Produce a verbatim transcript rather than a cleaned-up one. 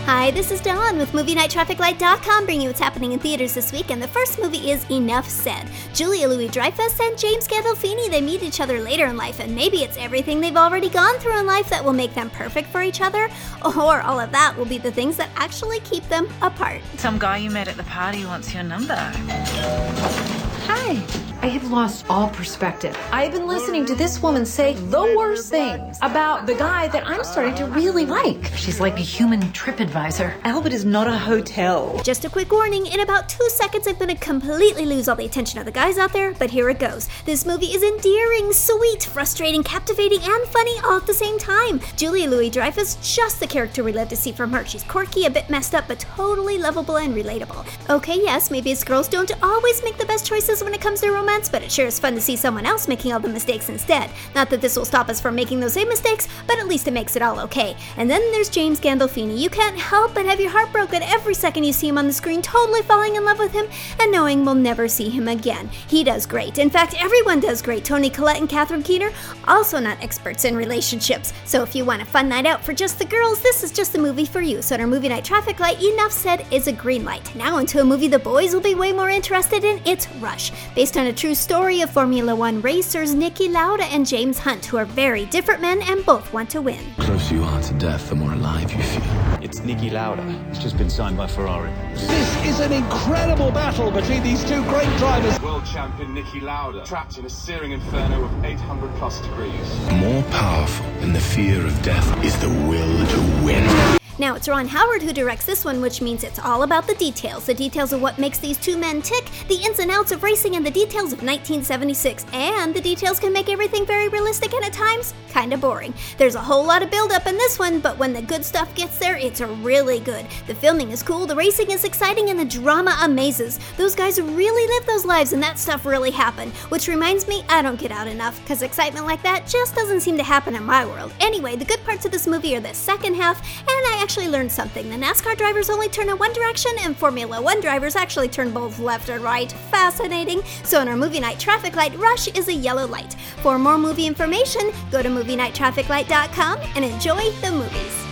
Hi, this is Dawn with Movie Night Traffic Light dot com, bringing you what's happening in theaters this week, and the first movie is Enough Said. Julia Louis-Dreyfus and James Gandolfini, they meet each other later in life, and maybe it's everything they've already gone through in life that will make them perfect for each other, or all of that will be the things that actually keep them apart. Some guy you met at the party wants your number. Hi. I have lost all perspective. I've been listening to this woman say the worst things about the guy that I'm starting to really like. She's like a human TripAdvisor. Albert is not a hotel. Just a quick warning, in about two seconds I'm going to completely lose all the attention of the guys out there, but here it goes. This movie is endearing, sweet, frustrating, captivating, and funny all at the same time. Julia Louis-Dreyfus, just the character we love to see from her. She's quirky, a bit messed up, but totally lovable and relatable. Okay, yes, maybe us girls don't always make the best choices when it comes to romance, but it sure is fun to see someone else making all the mistakes instead. Not that this will stop us from making those same mistakes, but at least it makes it all okay. And then there's James Gandolfini. You can't help but have your heart broken every second you see him on the screen, totally falling in love with him and knowing we'll never see him again. He does great. In fact, everyone does great. Toni Collette and Catherine Keener, also not experts in relationships. So if you want a fun night out for just the girls, this is just the movie for you. So in our Movie Night Traffic Light, Enough Said is a green light. Now into a movie the boys will be way more interested in. It's Rush, based on a true story of Formula One racers Niki Lauda and James Hunt, who are very different men and both want to win. The closer you are to death, the more alive you feel. It's Niki Lauda. It's just been signed by Ferrari. This is an incredible battle between these two great drivers. World champion Niki Lauda, trapped in a searing inferno of eight hundred plus degrees. More powerful than the fear of death is the will to win. Now, it's Ron Howard who directs this one, which means it's all about the details. The details of what makes these two men tick, the ins and outs of racing, and the details of nineteen seventy-six. And the details can make everything very realistic and at times, kinda boring. There's a whole lot of build-up in this one, but when the good stuff gets there, it's really good. The filming is cool, the racing is exciting, and the drama amazes. Those guys really live those lives, and that stuff really happened. Which reminds me, I don't get out enough, because excitement like that just doesn't seem to happen in my world. Anyway, the good parts of this movie are the second half, and I actually learned something. The NASCAR drivers only turn in one direction, and Formula One drivers actually turn both left and right. Fascinating. So in our Movie Night Traffic Light, Rush is a yellow light. For more movie information, go to Movie Night Traffic Light dot com and enjoy the movies.